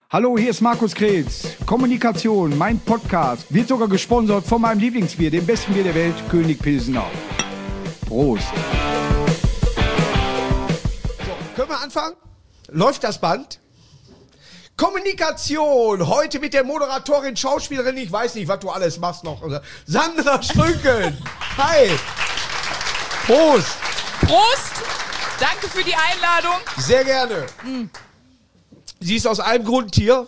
Hallo, hier ist Markus Kretz. Kommunikation, mein Podcast, wird sogar gesponsert von meinem Lieblingsbier, dem besten Bier der Welt, König Pilsener. Prost. So, können wir anfangen? Läuft das Band? Kommunikation, heute mit der Moderatorin, Schauspielerin, ich weiß nicht, was du alles machst noch, Sandra Strünken. Hi. Prost. Prost. Danke für die Einladung. Sehr gerne. Sie ist aus einem Grund hier.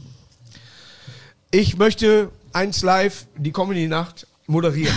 Ich möchte 1 Live, die Comedy-Nacht, moderieren.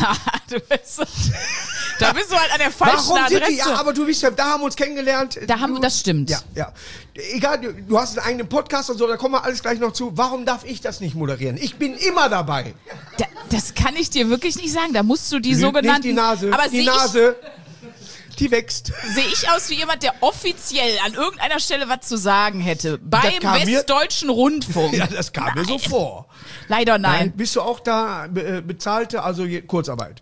Da bist du halt an der falschen Adresse. Ja, aber du bist ja, da haben wir uns kennengelernt. Das stimmt. Ja. Egal, du hast einen eigenen Podcast und so, da kommen wir alles gleich noch zu. Warum darf ich das nicht moderieren? Ich bin immer dabei. Das kann ich dir wirklich nicht sagen. Da musst du die sogenannten... Nicht die Nase, aber die Nase, die wächst. Sehe ich aus wie jemand, der offiziell an irgendeiner Stelle was zu sagen hätte? Beim Westdeutschen Rundfunk. Ja, das kam mir so vor. Leider nein. Bist du auch da bezahlte, also Kurzarbeit?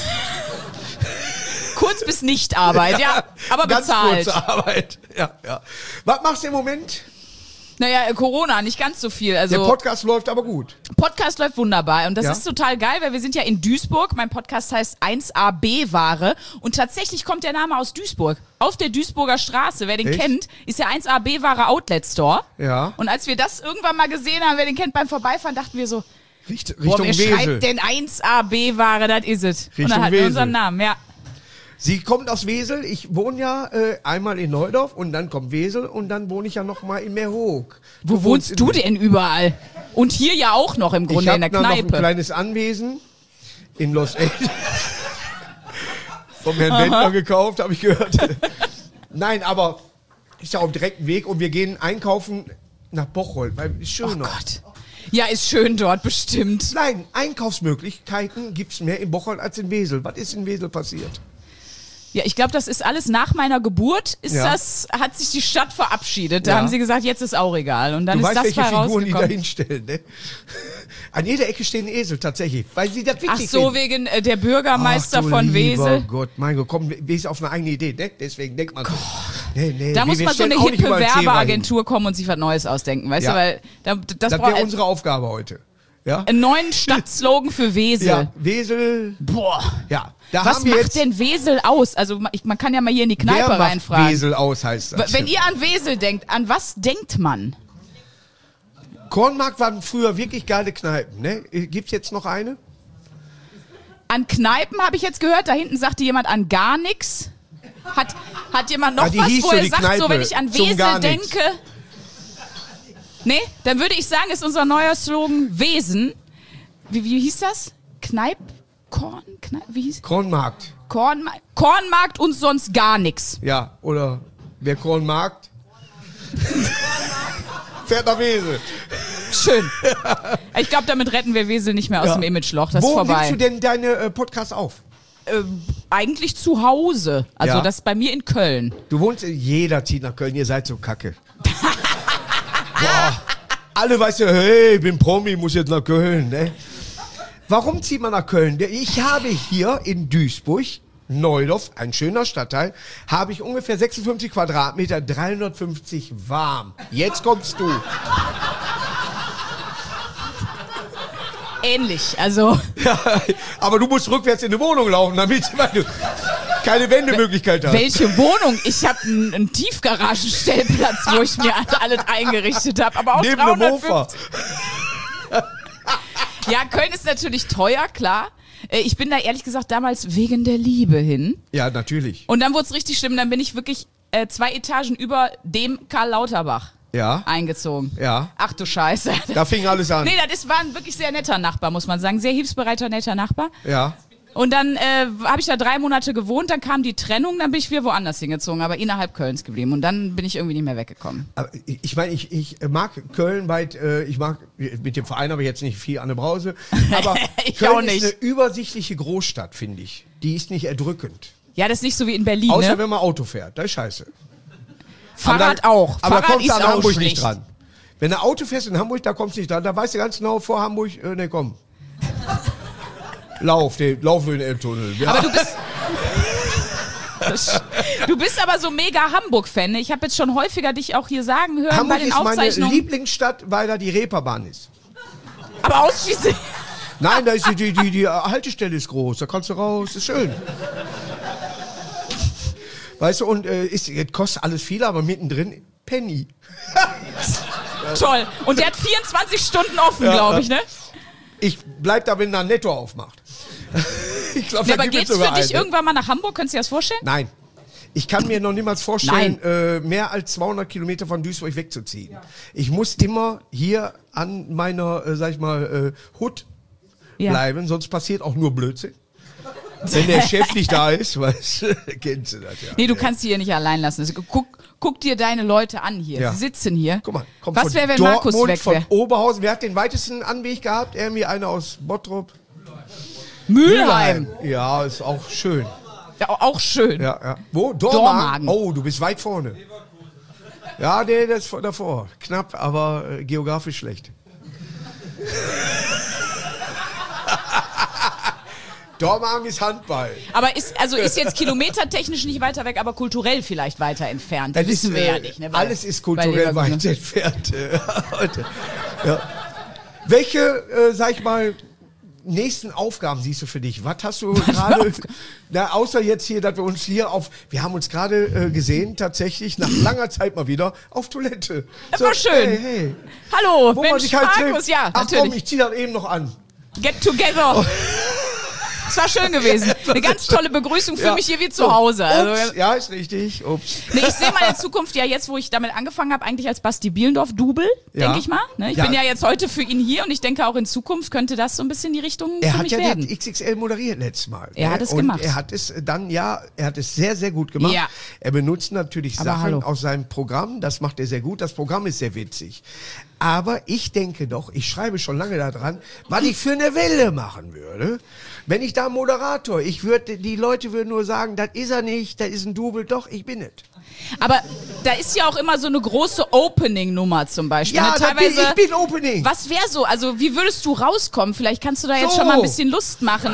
Kurz bis Nichtarbeit, ja, aber bezahlt. Ganz kurze Arbeit, ja. Was machst du im Moment? Naja, Corona, nicht ganz so viel. Also der Podcast läuft aber gut. Podcast läuft wunderbar und das ist total geil, weil wir sind ja in Duisburg. Mein Podcast heißt 1AB-Ware und tatsächlich kommt der Name aus Duisburg. Auf der Duisburger Straße, wer den kennt, ist der 1AB-Ware Outlet Store. Ja. Und als wir das irgendwann mal gesehen haben, wer den kennt beim Vorbeifahren, dachten wir so, Richtung wer Wesel. schreibt denn 1AB-Ware, das is es. Und dann hatten wir unseren Namen, ja. Sie kommt aus Wesel, ich wohne ja einmal in Neudorf und dann kommt Wesel und dann wohne ich ja noch mal in Meerhoek. Wo wohnst du denn überall? Und hier ja auch noch im Grunde in der Kneipe. Ich habe noch ein kleines Anwesen in Los Angeles vom Herrn Bentner gekauft, habe ich gehört. Nein, aber ist ja auf dem direkten Weg und wir gehen einkaufen nach Bocholt, weil es schön noch. Gott. Ja, ist schön dort, bestimmt. Nein, Einkaufsmöglichkeiten gibt's mehr in Bocholt als in Wesel. Was ist in Wesel passiert? Ja, ich glaube, das ist alles nach meiner Geburt, hat sich die Stadt verabschiedet. Da haben sie gesagt, jetzt ist auch egal. Und dann du ist weißt, das welche Figuren die da rausgekommen. hinstellen, ne? An jeder Ecke stehen Esel, tatsächlich, weil sie das wichtig Ach so, finden. wegen der Bürgermeister von Wesel. Oh Gott, mein Gott, komm, Wesel auf eine eigene Idee, ne? Deswegen denkt man so. Nee, da muss mal so eine hippe Werbeagentur kommen und sich was Neues ausdenken, weißt du? Weil das wäre unsere Aufgabe heute. Ja? Einen neuen Stadtslogan für Wesel. Ja, Wesel. Boah. Ja. Da Was haben wir macht jetzt, denn Wesel aus? Also man kann ja mal hier in die Kneipe wer reinfragen. macht Wesel aus, heißt das. Wenn ihr an Wesel denkt, an was denkt man? Kornmarkt waren früher wirklich geile Kneipen, ne? Gibt's jetzt noch eine? An Kneipen habe ich jetzt gehört, da hinten sagte jemand an gar nichts. Hat jemand noch was, wo er sagt, so wenn ich an Wesel denke? Nee, dann würde ich sagen, ist unser neuer Slogan Wesen. Wie hieß das? Wie hieß? Kornmarkt. Kornmarkt und sonst gar nichts. Ja, oder wer Kornmarkt? Fährt nach Wesel. Schön. Ich glaube, damit retten wir Wesel nicht mehr aus dem Imageloch. Das ist vorbei. Wo nimmst du denn deine Podcasts auf? Eigentlich zu Hause. Also das ist bei mir in Köln. Du wohnst, jeder zieht nach Köln, ihr seid so kacke. Boah, alle weißt ja, hey, ich bin Promi, muss jetzt nach Köln, ne? Warum zieht man nach Köln? Ich habe hier in Duisburg, Neudorf, ein schöner Stadtteil, habe ich ungefähr 56 Quadratmeter, 350 warm. Jetzt kommst du. Ähnlich, also. Ja, aber du musst rückwärts in die Wohnung laufen, damit du keine Wendemöglichkeit hast. Welche Wohnung? Ich habe einen Tiefgaragenstellplatz, wo ich mir alles eingerichtet habe. Aber auch neben dem 350. Mofa. Ja, Köln ist natürlich teuer, klar. Ich bin da ehrlich gesagt damals wegen der Liebe hin. Ja, natürlich. Und dann wurde es richtig schlimm. Dann bin ich wirklich 2 Etagen über dem Karl Lauterbach eingezogen. Ja. Ach du Scheiße. Da fing alles an. Nee, das war ein wirklich sehr netter Nachbar, muss man sagen. Sehr hilfsbereiter, netter Nachbar. Ja. Und dann habe ich da 3 Monate gewohnt, dann kam die Trennung, dann bin ich wieder woanders hingezogen, aber innerhalb Kölns geblieben. Und dann bin ich irgendwie nicht mehr weggekommen. Aber ich meine, ich mag Köln weit, ich mag, mit dem Verein habe ich jetzt nicht viel an der Brause, aber ich Köln auch nicht. ist eine übersichtliche Großstadt, finde ich. Die ist nicht erdrückend. Ja, das ist nicht so wie in Berlin, Außer ne? wenn man Auto fährt, das ist scheiße. Fahrrad auch. Aber Fahrrad kommst du ist an auch Hamburg schlecht. nicht dran. Wenn du Auto fährst in Hamburg, da kommst du nicht dran. Da weißt du ganz genau vor Hamburg, ne komm. Lauf durch den Elbtunnel. Ja. Aber du bist... Du bist aber so mega Hamburg-Fan. Ich habe jetzt schon häufiger dich auch hier sagen hören Hamburg bei den ist meine Aufzeichnungen. Lieblingsstadt, weil da die Reeperbahn ist. Aber ausschließlich. Nein, da ist die Haltestelle ist groß, da kannst du raus, ist schön. Weißt du, und kostet alles viel, aber mittendrin Penny. Toll. Und der hat 24 Stunden offen, glaube ich, ne? Ich bleib da, wenn da Netto aufmacht. Ich glaub, Ja, aber geht's für dich irgendwann mal nach Hamburg? Könntest du dir das vorstellen? Nein. Ich kann mir noch niemals vorstellen, mehr als 200 Kilometer von Duisburg wegzuziehen. Ja. Ich muss immer hier an meiner, sag ich mal, Hut bleiben, sonst passiert auch nur Blödsinn. Wenn der Chef nicht da ist, weißt du, kennst du das ja. Nee, du kannst sie hier nicht allein lassen. Also, guck dir deine Leute an hier. Ja. Sie sitzen hier. Guck mal, was wäre, wenn Markus weg wäre? Von Oberhausen. Wer hat den weitesten Anweg gehabt? Irgendwie einer aus Bottrop. Mülheim. Ja, ist auch schön. Ja, auch schön. Ja. Wo? Dormagen. Oh, du bist weit vorne. Ja, nee, das ist davor. Knapp, aber geografisch schlecht. Dormagen ist Handball. Aber ist jetzt kilometertechnisch nicht weiter weg, aber kulturell vielleicht weiter entfernt. Das wissen wir ja nicht. Ne? Alles ist kulturell weit entfernt. Ja. Welche, sag ich mal, nächsten Aufgaben siehst du für dich? Was hast du gerade, außer jetzt hier, dass wir uns hier wir haben uns gerade gesehen, tatsächlich nach langer Zeit mal wieder auf Toilette. Das war schön. Hey. Hallo, wo Mensch, man sich halt Markus, ja, Ach natürlich. komm, ich zieh das eben noch an. Get together. Oh. Es war schön gewesen. Eine ganz tolle Begrüßung für mich hier wie zu Hause. Ups, ja, ist richtig. Ups. Nee, ich sehe meine Zukunft ja jetzt, wo ich damit angefangen habe, eigentlich als Basti Bielendorf-Double, denke ich mal. Ne? Ich bin ja jetzt heute für ihn hier und ich denke auch in Zukunft könnte das so ein bisschen die Richtung für mich werden. Er hat ja den XXL moderiert letztes Mal. Er hat es gemacht. Er hat es dann, er hat es sehr, sehr gut gemacht. Ja. Er benutzt natürlich Sachen aus seinem Programm, das macht er sehr gut. Das Programm ist sehr witzig. Aber ich denke doch, ich schreibe schon lange daran, was ich für eine Welle machen würde. Wenn ich da Moderator, die Leute würden nur sagen, das ist er nicht, das ist ein Double, doch, ich bin es. Aber da ist ja auch immer so eine große Opening-Nummer zum Beispiel. Ja, teilweise, ich bin Opening. Was wäre so, also wie würdest du rauskommen? Vielleicht kannst du da jetzt schon mal ein bisschen Lust machen.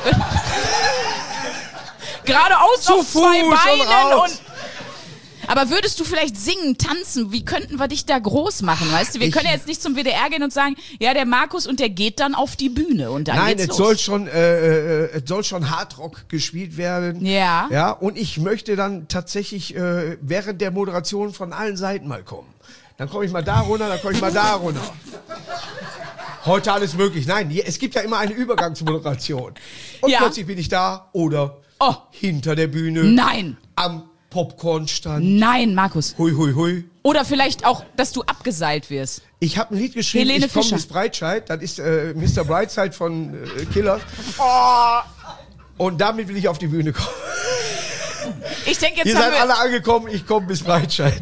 Geradeaus auf zwei Beinen und... Aber würdest du vielleicht singen, tanzen? Wie könnten wir dich da groß machen, weißt du? Wir können ja jetzt nicht zum WDR gehen und sagen, ja, der Markus und der geht dann auf die Bühne und dann geht's los. Es soll schon Hardrock gespielt werden. Ja. Ja, und ich möchte dann tatsächlich während der Moderation von allen Seiten mal kommen. Dann komme ich mal da runter, dann komme ich mal da runter. Heute alles möglich. Nein, es gibt ja immer eine Übergangsmoderation. Und plötzlich bin ich da oder hinter der Bühne. Nein. Am Popcornstand. Nein, Markus. Hui, hui, hui. Oder vielleicht auch, dass du abgeseilt wirst. Ich habe ein Lied geschrieben, Helene ich komme Fischer. bis Breitscheid. Das ist Mr. Brightside von Killer. Oh. Und damit will ich auf die Bühne kommen. Ich denke, jetzt Ihr seid alle angekommen, ich komme bis Breitscheid.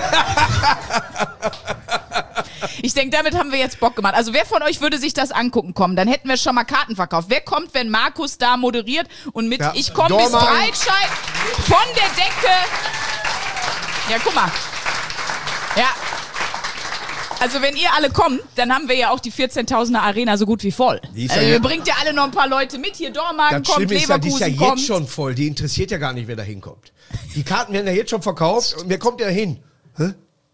Ich denke, damit haben wir jetzt Bock gemacht. Also wer von euch würde sich das angucken kommen? Dann hätten wir schon mal Karten verkauft. Wer kommt, wenn Markus da moderiert und mit ich komme bis Breitscheid von der Decke. Ja, guck mal. Ja. Also wenn ihr alle kommt, dann haben wir ja auch die 14.000er Arena so gut wie voll. Also ihr bringt ja alle noch ein paar Leute mit. Hier Dormagen kommt, Leverkusen kommt. Die ist ja jetzt schon voll. Die interessiert ja gar nicht, wer da hinkommt. Die Karten werden ja jetzt schon verkauft. Und wer kommt ja hin? Hä?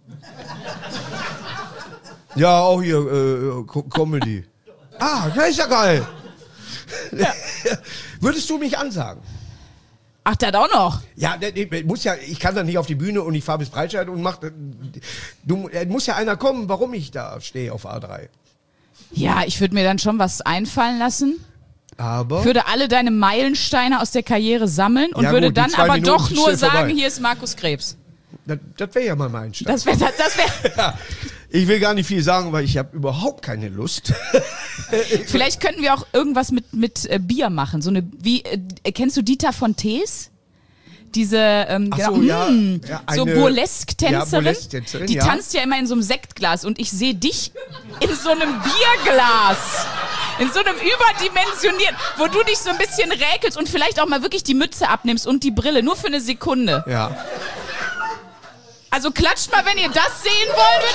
Ja, auch hier Comedy. Ah, das ist ja geil. Ja. Würdest du mich ansagen? Ach, das auch noch? Ja, ich kann dann nicht auf die Bühne und ich fahre bis Breitscheid und muss ja einer kommen, warum ich da stehe auf A3. Ja, ich würde mir dann schon was einfallen lassen. Aber? Würde alle deine Meilensteine aus der Karriere sammeln und würde dann aber Minuten doch nur sagen, vorbei. Hier ist Markus Krebs. Das wäre ja mal mein Stein. Das wäre. Ja, ich will gar nicht viel sagen, weil ich habe überhaupt keine Lust. Vielleicht könnten wir auch irgendwas mit Bier machen. So kennst du Dieter von Tees? Diese so Burlesque-Tänzerin. Ja, Burlesque-Tänzerin, die tanzt ja immer in so einem Sektglas und ich sehe dich in so einem Bierglas. In so einem überdimensionierten, wo du dich so ein bisschen räkelst und vielleicht auch mal wirklich die Mütze abnimmst und die Brille, nur für eine Sekunde. Ja. Also klatscht mal, wenn ihr das sehen wollt.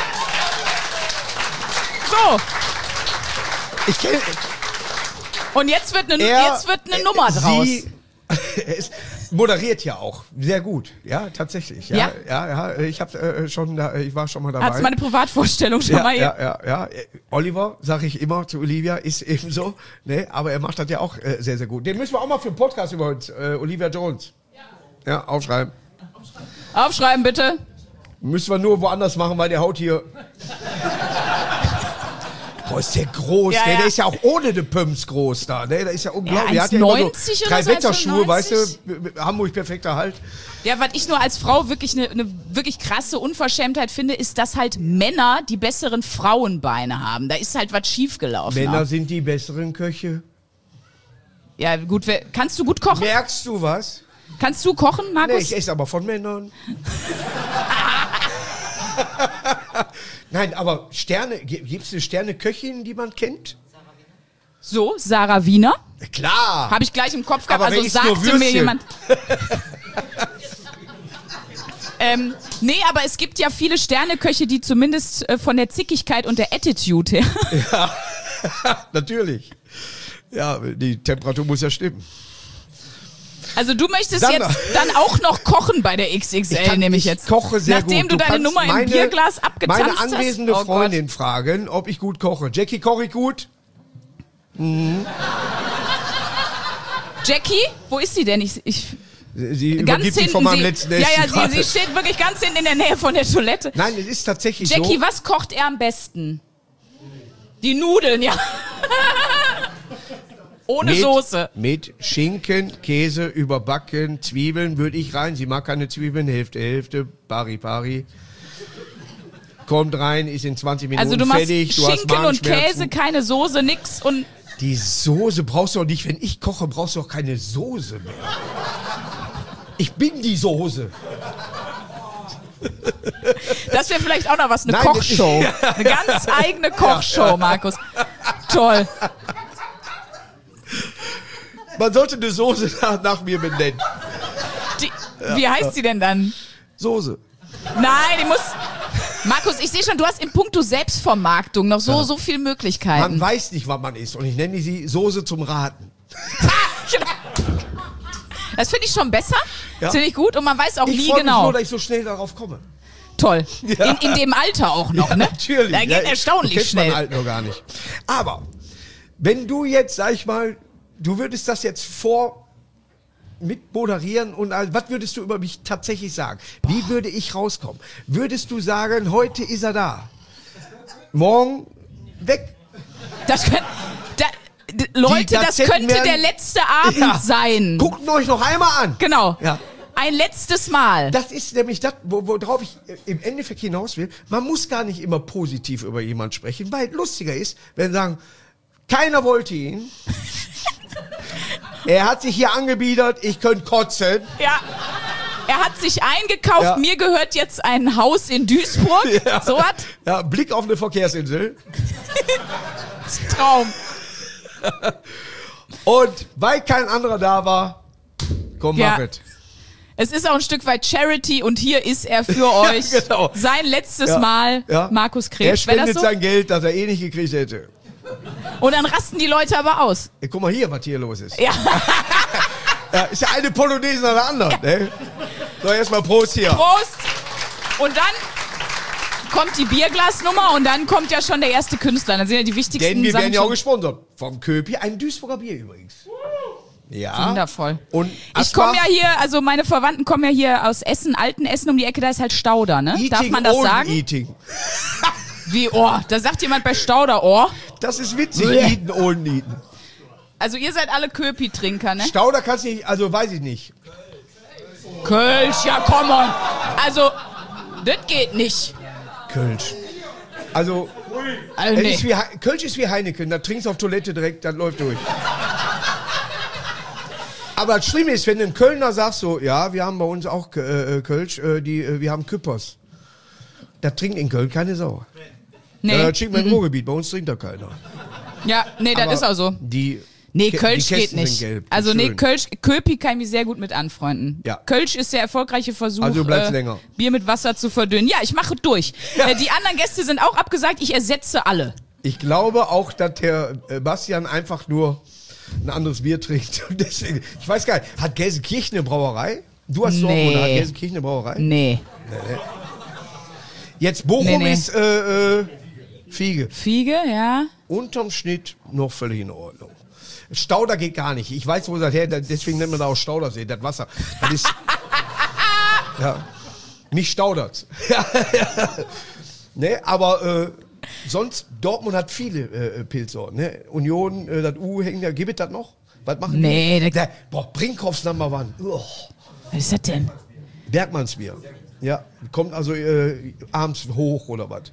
So. Und jetzt wird eine Nummer draus. moderiert ja auch sehr gut, ja, tatsächlich. Ja. Ich war schon mal dabei. Hat's meine Privatvorstellung schon mal hier. Ja. Oliver, sage ich immer zu Olivia, ist ebenso, ne? Aber er macht das ja auch sehr, sehr gut. Den müssen wir auch mal für einen Podcast über uns, Olivia Jones. Ja, aufschreiben. Aufschreiben, bitte. Müssen wir nur woanders machen, weil der haut hier... Boah, ist der groß, Ja, der ja. ist ja auch ohne die Pumps groß da, ne? Der ist ja unglaublich. Ja, Der hat ja immer 1,90 oder so, 3 Wetterschuhe, 1,95? weißt du, Hamburg perfekter Halt. Ja, was ich nur als Frau wirklich eine wirklich krasse Unverschämtheit finde, ist, dass halt Männer die besseren Frauenbeine haben. Da ist halt was schiefgelaufen. Männer auch. sind die besseren Köche. Ja, gut, kannst du gut kochen? Merkst du was? Kannst du kochen, Nee, Markus? ich esse aber von Männern. Nein, aber gibt es eine Sterneköchin, die man kennt? So, Sarah Wiener. Klar. Habe ich gleich im Kopf gehabt. Aber Also wenigstens nur sagte mir Würstchen. jemand. Nee, aber es gibt ja viele Sterneköche, die zumindest von der Zickigkeit und der Attitude her. Natürlich. Ja, die Temperatur muss ja stimmen. Also du möchtest Sandra. jetzt dann auch noch kochen bei der XXL, nämlich jetzt. Koche sehr Nachdem gut. du deine kannst Nummer im Bierglas abgetanzt meine anwesende hast. Oh Freundin fragen, ob ich gut koche. Jackie, koche ich gut? Jackie, wo ist sie denn? Ich Sie ganz übergibt sich hinten. von meinem letzten Essen ja, gerade. sie steht wirklich ganz hinten in der Nähe von der Toilette. Nein, es ist tatsächlich Jackie, so. was kocht er am besten? Die Nudeln, ja. Ohne Soße. Mit Schinken, Käse, überbacken, Zwiebeln würde ich rein. Sie mag keine Zwiebeln, Hälfte, pari. Kommt rein, ist in 20 Minuten Also du machst fertig. Du hast Schinken und Magenschmerzen. Käse, keine Soße, nix und... Die Soße brauchst du auch nicht. Wenn ich koche, brauchst du auch keine Soße mehr. Ich bin die Soße. Das wäre vielleicht auch noch was, eine Nein, Kochshow. Eine ganz eigene Kochshow, Markus. Toll. Man sollte eine Soße nach mir benennen. Wie heißt sie denn dann? Soße. Nein, die muss... Markus, ich sehe schon, du hast in puncto Selbstvermarktung noch so viel Möglichkeiten. Man weiß nicht, was man ist. Und ich nenne sie Soße zum Raten. Das finde ich schon besser. Ja. Das finde ich gut und man weiß auch Ich nie freue mich genau. nur, dass ich so schnell darauf komme. Toll. In dem Alter auch noch, Ja, ne? natürlich. Da geht Ja, erstaunlich du kennst schnell. man halt noch gar nicht. Aber, wenn du jetzt, sag ich mal, du würdest das jetzt mit moderieren und was würdest du über mich tatsächlich sagen? Wie würde ich rauskommen? Würdest du sagen, heute ist er da? Morgen weg? Das Leute, das Gazetten könnte werden- der letzte Abend sein. Guckt euch noch einmal an. Genau. Ja. Ein letztes Mal. Das ist nämlich das, worauf ich im Endeffekt hinaus will. Man muss gar nicht immer positiv über jemanden sprechen, weil lustiger ist, wenn sie sagen, keiner wollte ihn. Er hat sich hier angebiedert, ich könnte kotzen. Ja. Er hat sich eingekauft, Ja. mir gehört jetzt ein Haus in Duisburg. Ja. So was? Ja, Blick auf eine Verkehrsinsel. Traum. Und weil kein anderer da war, komm, Ja. mach es. Es ist auch ein Stück weit Charity und hier ist er für euch. Genau. Sein letztes Ja. Mal, Ja. Markus Er Krebs. Wäre spendet das so? sein Geld, das er eh nicht gekriegt hätte. Und dann rasten die Leute aber aus. Ey, guck mal hier, was hier los ist. Ja. Ja, ist ja eine Polonaise nach der anderen. Ne? So, erstmal Prost hier. Prost! Und dann kommt die Bierglasnummer und dann kommt ja schon der erste Künstler. Dann sind ja die wichtigsten Denn wir Sachen werden ja auch schon gesponsert. Vom Köpi, ein Duisburger Bier übrigens. Ja. wundervoll. Und Ich komme ja hier, also meine Verwandten kommen ja hier aus Essen, alten Essen um die Ecke, da ist halt Stauder, ne? Darf man das sagen? Eating. Wie, oh, da sagt jemand bei Stauder, oh. Das ist witzig, Eaten, Olden Eaten. Also ihr seid alle Köpi-Trinker, ne? Stauder kannst du nicht, also weiß ich nicht. Kölsch, ja come on. Also, das geht nicht. Kölsch. Also, Also, es nee. ist wie, Kölsch ist wie Heineken, da trinkst du auf Toilette direkt, das läuft durch. Aber das Schlimme ist, wenn du ein Kölner sagst so, ja, wir haben bei uns auch Kölsch, wir haben Küppers. Da trinkt in Köln keine Sau. Nee. Das trinkt man im Ruhrgebiet, bei uns trinkt da keiner. Ja, nee, das Aber ist auch so. Die Nee, die Kölsch geht Kästen sind nicht. gelb. Also nee, Schön. Köpi kann ich mich sehr gut mit anfreunden. Ja. Kölsch ist der erfolgreiche Versuch, Also du bleibst länger. Bier mit Wasser zu verdünnen. Ja, ich mache durch. Ja. Die anderen Gäste sind auch abgesagt, ich ersetze alle. Ich glaube auch, dass der Bastian einfach nur ein anderes Bier trinkt. Und deswegen, ich weiß gar nicht, hat Gelsenkirchen eine Brauerei? Du hast Nee. doch, oder hat Gelsenkirchen eine Brauerei? Nee. Jetzt Bochum Nee. ist Fiege. Fiege, ja. Unterm Schnitt noch völlig in Ordnung. Stauder geht gar nicht. Ich weiß, wo das her, deswegen nennt man da auch Staudersee, das Wasser. Das ist, ja, mich staudert's. Ne, aber sonst, Dortmund hat viele Pilzsorten. Ne? Union, das U hängt da, gibt es das noch? Was machen Nee, die? Brinkhoffs Number One. Was ist das denn? Bergmannsbier. Ja, kommt also abends hoch oder was?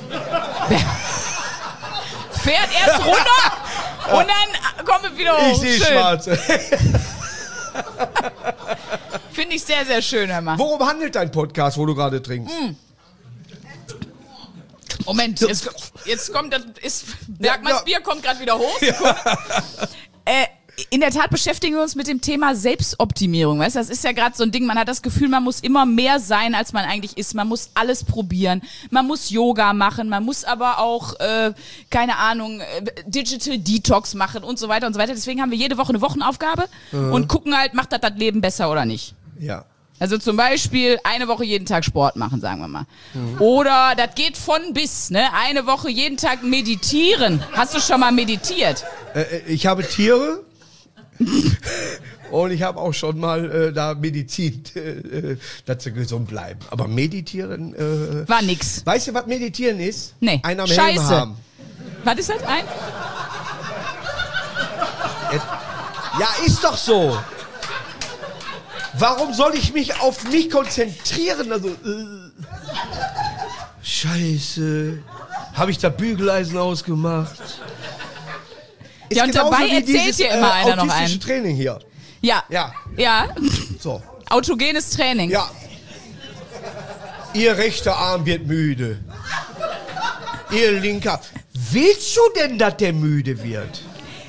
Fährt erst runter und dann kommt es wieder hoch. Ich sehe Schön. schwarz. Finde ich sehr, sehr schön, hör mal. Worum handelt dein Podcast, wo du gerade trinkst? Moment, jetzt kommt das Bergmanns Bier kommt gerade wieder hoch. In der Tat beschäftigen wir uns mit dem Thema Selbstoptimierung. Weißt du, das ist ja gerade so ein Ding, man hat das Gefühl, man muss immer mehr sein, als man eigentlich ist. Man muss alles probieren. Man muss Yoga machen, man muss aber auch, keine Ahnung, Digital Detox machen und so weiter und so weiter. Deswegen haben wir jede Woche eine Wochenaufgabe und gucken halt, macht das Leben besser oder nicht. Ja. Also zum Beispiel eine Woche jeden Tag Sport machen, sagen wir mal. Oder das geht von bis, ne? Eine Woche jeden Tag meditieren. Hast du schon mal meditiert? Ich habe Tiere und ich habe auch schon mal da Medizin, dass sie gesund bleiben. Aber meditieren... War nix. Weißt du, was meditieren ist? Nee. Einen am Helm Scheiße. haben. Was ist das? Ja, ist doch so. Warum soll ich mich auf mich konzentrieren? Also, Scheiße. Habe ich da Bügeleisen ausgemacht? Ja, und genauso dabei wie erzählt dieses, dir immer einer noch autistische einen. Training hier. Ja. Ja, Ja. so. Autogenes Training. Ja. Ihr rechter Arm wird müde. Ihr linker. Willst du denn, dass der müde wird?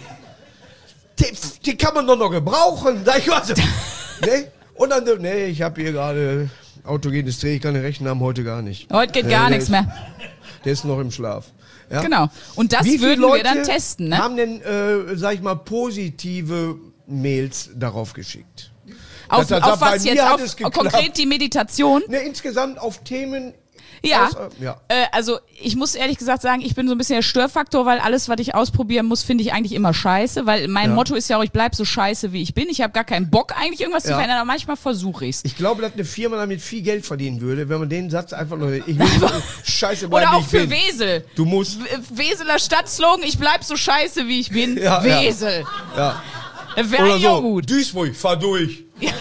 Den kann man doch noch gebrauchen. Sag ich mal so. Ne? Und dann so, nee, ich habe hier gerade autogenes Training, ich kann den rechten Arm heute gar nicht. Heute geht gar der nichts ist- mehr. Der ist noch im Schlaf. Ja? Genau. Und das Wie viele würden Leute wir dann testen, ne? haben denn, sag ich mal, positive Mails darauf geschickt? Auf Das- was bei jetzt? mir hat Auf es geklappt. konkret die Meditation? Ne, insgesamt auf Themen. Ja. Ja. Also ich muss ehrlich gesagt sagen, ich bin so ein bisschen der Störfaktor, weil alles, was ich ausprobieren muss, finde ich eigentlich immer scheiße, weil mein Motto ist ja auch, ich bleib so scheiße, wie ich bin. Ich habe gar keinen Bock, eigentlich irgendwas zu Ja. verändern, aber manchmal versuche ich's. Ich glaube, dass eine Firma damit viel Geld verdienen würde, wenn man den Satz einfach nur, ich will so scheiße bleiben, Oder wie auch ich für bin. Wesel. Du musst. Weseler Stadtslogan, ich bleib so scheiße, wie ich bin. Ja, Wesel. Ja. Wäre Oder eigentlich auch so, gut. Duisburg, fahr durch. Ja.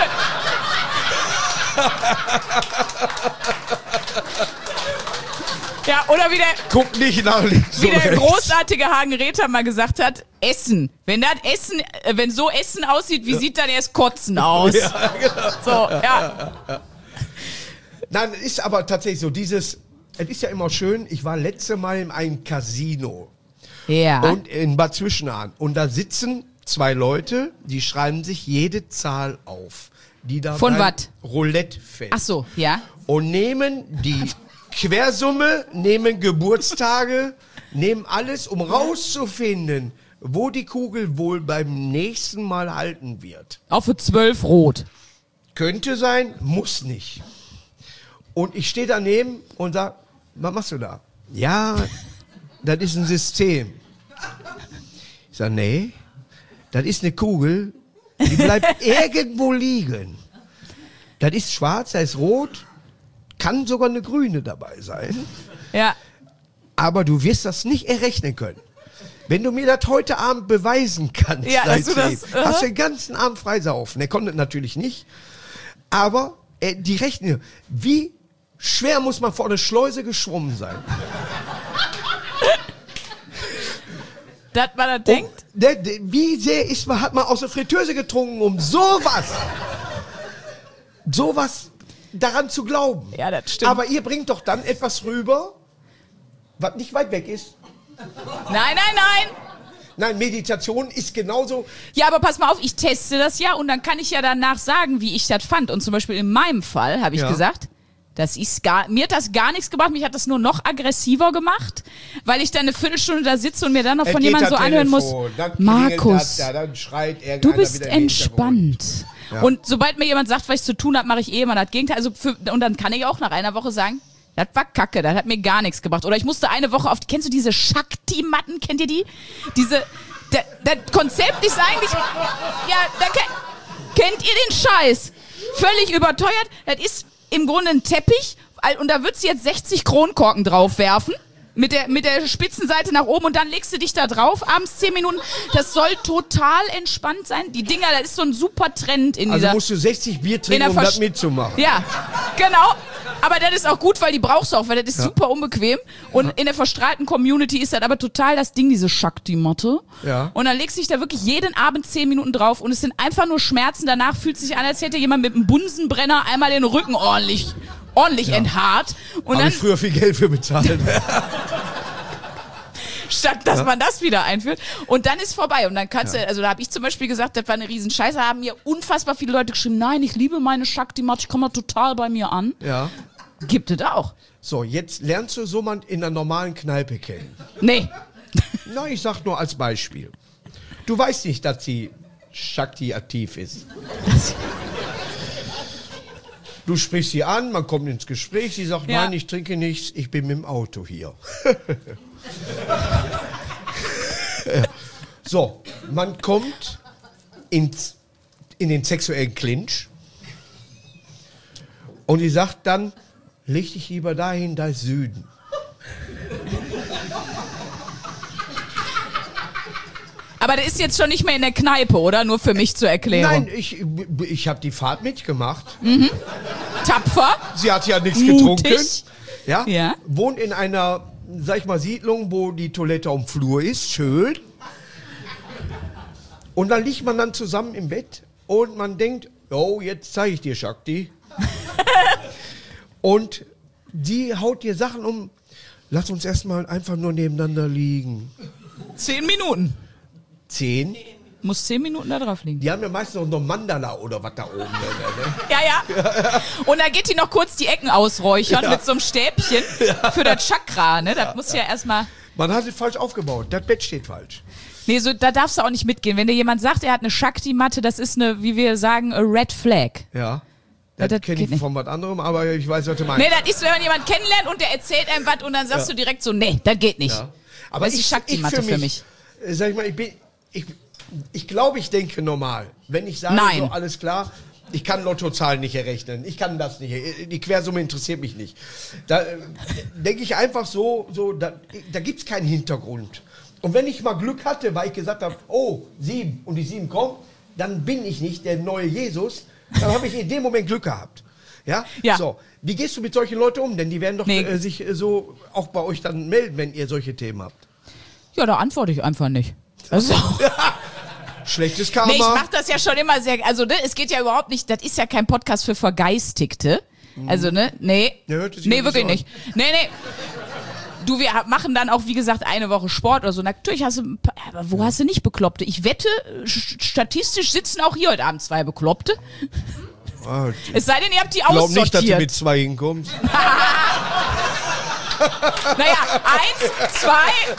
Ja, oder Guck nicht nach links wie und der rechts. großartige Hagen Räther mal gesagt hat, Essen. Wenn das Essen, wenn so Essen aussieht, wie sieht dann erst Kotzen aus? Ja, genau. So, ja. Nein, es ist aber tatsächlich so, es ist ja immer schön, ich war letzte Mal in einem Casino Ja. und in Bad Zwischenahn und da sitzen zwei Leute, die schreiben sich jede Zahl auf, die da Von beim wat? Roulette fällt. Ach so, ja. Und nehmen die Quersumme, nehmen Geburtstage, nehmen alles, um rauszufinden, wo die Kugel wohl beim nächsten Mal halten wird. Auch für 12 rot. Könnte sein, muss nicht. Und ich stehe daneben und sag, was machst du da? Ja, das ist ein System. Ich sag, nee, das ist eine Kugel, die bleibt irgendwo liegen. Das ist schwarz, das ist rot, kann sogar eine grüne dabei sein. Ja. Aber du wirst das nicht errechnen können. Wenn du mir das heute Abend beweisen kannst, Ja, dass du Seitdem, das, hast du den ganzen Abend freisaufen. Er konnte natürlich nicht. Aber die rechnen, wie schwer muss man vor eine Schleuse geschwommen sein? Das man da denkt. Wie sehr hat man aus der Fritteuse getrunken, um sowas daran zu glauben? Ja, das stimmt. Aber ihr bringt doch dann etwas rüber, was nicht weit weg ist. Nein, nein, nein. Nein, Meditation ist genauso. Ja, aber pass mal auf, ich teste das ja und dann kann ich ja danach sagen, wie ich das fand. Und zum Beispiel in meinem Fall habe ich Ja. gesagt, Mir hat das gar nichts gebracht, mich hat das nur noch aggressiver gemacht, weil ich dann eine Viertelstunde da sitze und mir dann noch von jemandem so anhören muss, Markus, dann schreit du bist wieder entspannt. Ja. Und sobald mir jemand sagt, was ich zu tun habe, mache ich immer das Gegenteil. Also und dann kann ich auch nach einer Woche sagen, das war Kacke, das hat mir gar nichts gebracht. Oder ich musste eine Woche kennst du diese Shakti-Matten, kennt ihr die? Das Konzept ist eigentlich, kennt ihr den Scheiß? Völlig überteuert, das ist im Grunde ein Teppich und da würdest du jetzt 60 Kronkorken drauf werfen. Mit der Spitzenseite nach oben und dann legst du dich da drauf, abends 10 Minuten. Das soll total entspannt sein. Die Dinger, das ist so ein super Trend in dieser... Also musst du 60 Bier trinken, um das mitzumachen. Ja, genau. Aber das ist auch gut, weil die brauchst du auch, weil das ist super unbequem. Und in der verstrahlten Community ist das aber total das Ding, diese Shakti-Matte. Ja. Und dann legst du dich da wirklich jeden Abend 10 Minuten drauf und es sind einfach nur Schmerzen. Danach fühlt es sich an, als hätte jemand mit einem Bunsenbrenner einmal den Rücken ordentlich enthaart. Und habe ich früher viel Geld für bezahlt. Statt dass man das wieder einführt. Und dann ist vorbei. Und dann kannst du, also da habe ich zum Beispiel gesagt, das war eine Riesenscheiße, haben mir unfassbar viele Leute geschrieben, nein, ich liebe meine Shakti-Matte, ich komme da total bei mir an. Ja. Gibt es auch. So, jetzt lernst du so jemand in einer normalen Kneipe kennen. Nee. Na, ich sag nur als Beispiel. Du weißt nicht, dass sie Shakti-aktiv ist. Du sprichst sie an, man kommt ins Gespräch, sie sagt, nein, ich trinke nichts, ich bin mit dem Auto hier. So, man kommt in den sexuellen Clinch und die sagt dann, leg dich lieber dahin, da ist Süden. Aber der ist jetzt schon nicht mehr in der Kneipe, oder? Nur für mich zur Erklärung. Nein, ich habe die Fahrt mitgemacht. Mhm. Tapfer. Sie hat ja nichts getrunken. Ja? Wohnt in einer, sag ich mal, Siedlung, wo die Toilette am Flur ist. Schön. Und dann liegt man dann zusammen im Bett und man denkt, oh, jetzt zeige ich dir Shakti. Und die haut dir Sachen um. Lass uns erstmal einfach nur nebeneinander liegen. 10 Minuten. 10? Muss 10 Minuten da drauf liegen. Die haben ja meistens noch Mandala oder was da oben. Ne? Ja. Und da geht die noch kurz die Ecken ausräuchern mit so einem Stäbchen für das Chakra. Ne? Das muss ja erstmal... Man hat es falsch aufgebaut. Das Bett steht falsch. Nee, so, da darfst du auch nicht mitgehen. Wenn dir jemand sagt, er hat eine Shakti-Matte, das ist eine, wie wir sagen, a Red Flag. Ja. Das kenne ich von was anderem, aber ich weiß, was du meinst. Nee, das ist, wenn man jemanden kennenlernt und der erzählt einem was und dann sagst du direkt so, nee, das geht nicht. Ja. Aber das ist die Shakti-Matte für mich. Sag ich mal, ich glaube, ich denke normal. Wenn ich sage, so, alles klar, ich kann Lottozahlen nicht errechnen. Ich kann das nicht. Die Quersumme interessiert mich nicht. Da denke ich einfach so da gibt es keinen Hintergrund. Und wenn ich mal Glück hatte, weil ich gesagt habe, oh, 7 und die 7 kommen, dann bin ich nicht der neue Jesus. Dann habe ich in dem Moment Glück gehabt. Ja? So, wie gehst du mit solchen Leuten um? Denn die werden doch sich so auch bei euch dann melden, wenn ihr solche Themen habt. Ja, da antworte ich einfach nicht. Also. Schlechtes Karma. Nee, ich mach das ja schon immer sehr, also ne, es geht ja überhaupt nicht, das ist ja kein Podcast für Vergeistigte. Also, ne, nee, wirklich nicht. Nee. Du, wir machen dann auch, wie gesagt, eine Woche Sport oder so. Natürlich hast du, aber wo hast du nicht Bekloppte? Ich wette, statistisch sitzen auch hier heute Abend 2 Bekloppte. Oh, es sei denn, ihr habt die aussortiert. Ich glaube nicht, dass du mit 2 hinkommst. Naja, 1, 2.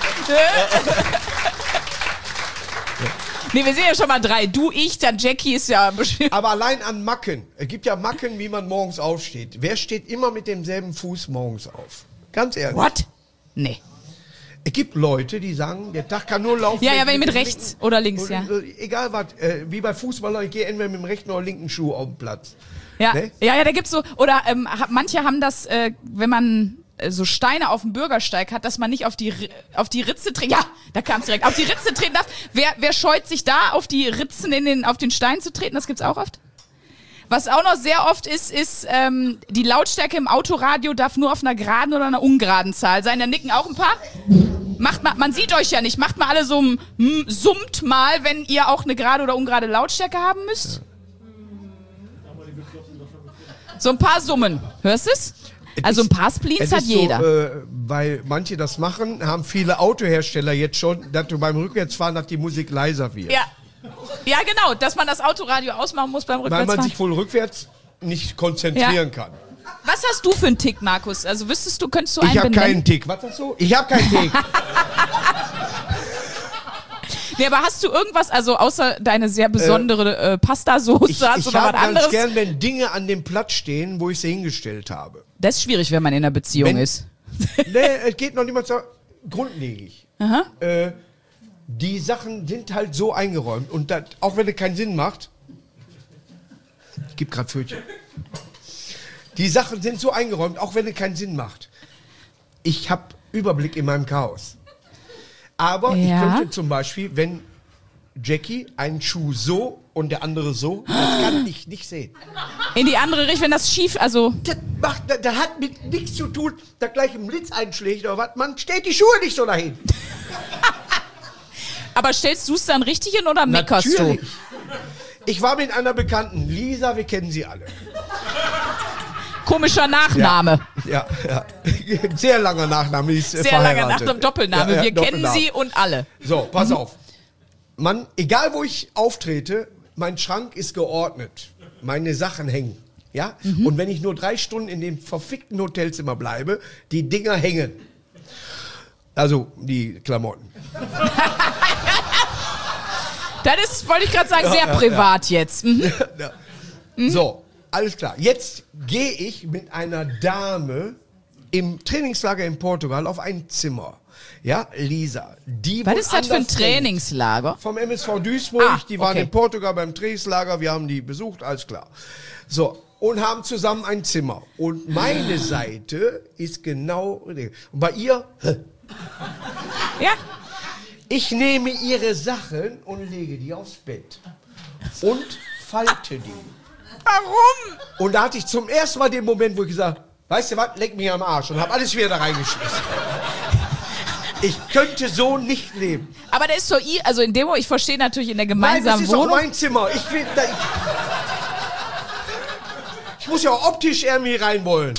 Nee, wir sind ja schon mal 3. Du, ich, dann Jackie ist ja bestimmt. Aber allein an Macken. Es gibt ja Macken, wie man morgens aufsteht. Wer steht immer mit demselben Fuß morgens auf? Ganz ehrlich. What? Nee. Es gibt Leute, die sagen, der Tag kann nur laufen. Ja, wenn mit rechts oder links, ja. Egal was, wie bei Fußballern, ich gehe entweder mit dem rechten oder linken Schuh auf den Platz. Ja, ne? Ja, da gibt's so, oder manche haben das, wenn man so Steine auf dem Bürgersteig hat, dass man nicht auf die Ritze treten. Ja, da kam es direkt. Auf die Ritze treten darf. Wer scheut sich da, auf die Ritzen auf den Stein zu treten? Das gibt's auch oft. Was auch noch sehr oft ist, die Lautstärke im Autoradio darf nur auf einer geraden oder einer ungeraden Zahl sein. Da nicken auch ein paar. Macht mal, man sieht euch ja nicht. Macht mal alle so summt mal, wenn ihr auch eine gerade oder ungerade Lautstärke haben müsst. So ein paar Summen. Hörst du es? Also ein paar Spleens hat jeder. So, weil manche das machen, haben viele Autohersteller jetzt schon, dass du beim Rückwärtsfahren, dass die Musik leiser wird. Ja, genau, dass man das Autoradio ausmachen muss beim Rückwärtsfahren. Weil man sich wohl rückwärts nicht konzentrieren kann. Was hast du für einen Tick, Markus? Also könntest du Ich einen habe benennen? keinen Tick. Was sagst du? Ich habe keinen Tick. Nee, aber hast du irgendwas, also außer deine sehr besondere Pastasauce, Ich hast du noch was habe ganz anderes? gern, wenn Dinge an dem Platz stehen, wo ich sie hingestellt habe. Das ist schwierig, wenn man in einer Beziehung Wenn- ist. Nee, es geht noch niemand so grundlegend. Die Sachen sind halt so eingeräumt und das, auch wenn es keinen Sinn macht, ich gebe gerade Pfötchen. Die Sachen sind so eingeräumt, auch wenn es keinen Sinn macht. Ich habe Überblick in meinem Chaos. Aber ich Ja. könnte zum Beispiel, wenn Jackie einen Schuh so und der andere so, das kann ich nicht sehen. In die andere Richtung, wenn das schief, also Das hat mit nichts zu tun, da gleich ein Blitz einschlägt oder was. Man stellt die Schuhe nicht so dahin. aber stellst du es dann richtig hin oder meckerst Natürlich. du? Ich war mit einer Bekannten, Lisa, wir kennen sie alle. Komischer Nachname. Ja. Sehr langer Nachname, die ist Sehr langer verheiratet. Nachname, Doppelname. Ja, Wir kennen Doppelname. sie und alle. So, pass auf. Mann, egal wo ich auftrete, mein Schrank ist geordnet. Meine Sachen hängen. Ja? Und wenn ich nur 3 Stunden in dem verfickten Hotelzimmer bleibe, die Dinger hängen. Also, die Klamotten. Das ist, wollte ich gerade sagen, sehr privat jetzt. Mhm. Ja. So, alles klar. Jetzt gehe ich mit einer Dame im Trainingslager in Portugal auf ein Zimmer. Ja, Lisa. Die Was wohl ist das für ein anders denkt. Trainingslager? Vom MSV Duisburg. Ah, Die waren okay. in Portugal beim Trainingslager. Wir haben die besucht, alles klar. So, und haben zusammen ein Zimmer. Und meine Seite ist genau... Und bei ihr... Ja. Ich nehme ihre Sachen und lege die aufs Bett. Und falte die. Warum? Und da hatte ich zum ersten Mal den Moment, wo ich gesagt habe, weißt du was, leck mich am Arsch und habe alles wieder da reingeschmissen. Ich könnte so nicht leben. Aber der ist so, also in dem Moment, ich verstehe natürlich in der Nein, gemeinsamen das ist auch Wohnung. mein Zimmer. Ich muss ja auch optisch irgendwie rein wollen.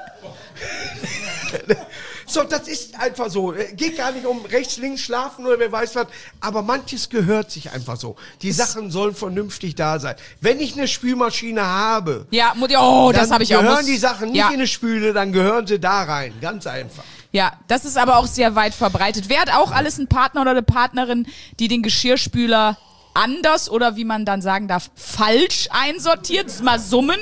So, das ist einfach so. Geht gar nicht um rechts, links schlafen oder wer weiß was. Aber manches gehört sich einfach so. Die Sachen sollen vernünftig da sein. Wenn ich eine Spülmaschine habe, Ja, oh, das dann habe ich auch. gehören die Sachen nicht ja. in eine Spüle, dann gehören sie da rein. Ganz einfach. Ja, das ist aber auch sehr weit verbreitet. Wer hat auch alles einen Partner oder eine Partnerin, die den Geschirrspüler anders oder wie man dann sagen darf, falsch einsortiert? Mal summen.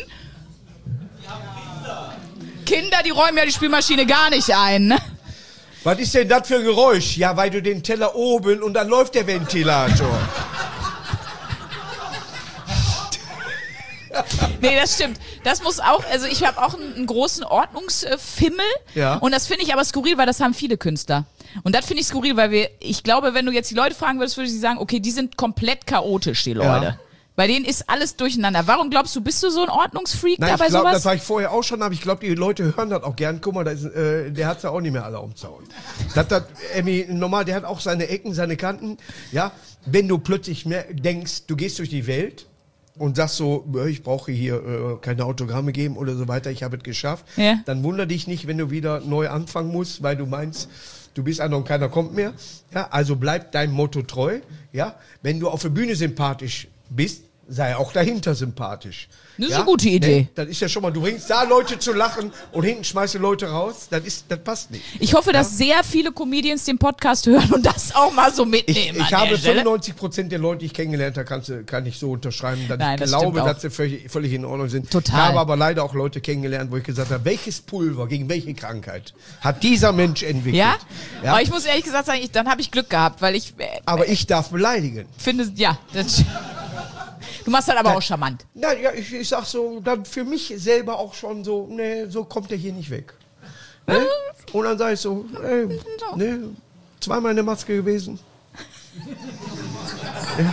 Kinder, die räumen ja die Spülmaschine gar nicht ein, ne? Was ist denn das für ein Geräusch? Ja, weil du den Teller oben und dann läuft der Ventilator. Nee, das stimmt. Das muss auch, also ich habe auch einen großen Ordnungsfimmel. Ja. Und das finde ich aber skurril, weil das haben viele Künstler. Und das finde ich skurril, weil ich glaube, wenn du jetzt die Leute fragen würdest, würde sie sagen, okay, die sind komplett chaotisch, die Leute. Ja. Bei denen ist alles durcheinander. Warum glaubst du, bist du so ein Ordnungsfreak Nein, da bei ich glaube, sowas? das war ich vorher auch schon, aber ich glaube, die Leute hören das auch gern. Guck mal, der hat's ja auch nicht mehr alle umzaun. Normal, der hat auch seine Ecken, seine Kanten. Ja, wenn du plötzlich mehr denkst, du gehst durch die Welt und sagst so, ich brauche hier keine Autogramme geben oder so weiter, ich habe es geschafft, Ja. dann wundere dich nicht, wenn du wieder neu anfangen musst, weil du meinst, du bist einer und keiner kommt mehr. Ja, also bleib deinem Motto treu. Ja, wenn du auf der Bühne sympathisch bist, sei auch dahinter sympathisch. Das ist eine gute Idee. Ne? Das ist ja schon mal, du bringst da Leute zu lachen und hinten schmeißt du Leute raus. Das passt nicht. Ich hoffe, dass sehr viele Comedians den Podcast hören und das auch mal so mitnehmen. Ich an habe der Stelle. 95% der Leute, die ich kennengelernt habe, kann ich so unterschreiben, dass Nein, ich das glaube, stimmt auch. dass sie völlig in Ordnung sind. Total. Ich habe aber leider auch Leute kennengelernt, wo ich gesagt habe, welches Pulver gegen welche Krankheit hat dieser Mensch entwickelt? Ja? Ja? Aber ich muss ehrlich gesagt sagen, dann habe ich Glück gehabt, weil ich Aber ich darf beleidigen. finde, ja, du machst halt aber auch charmant. Na, ja, ich sag so, dann für mich selber auch schon so, ne, so kommt der hier nicht weg. Ne? Und dann sag ich so, ey, ne, zweimal in der Maske gewesen. Ja.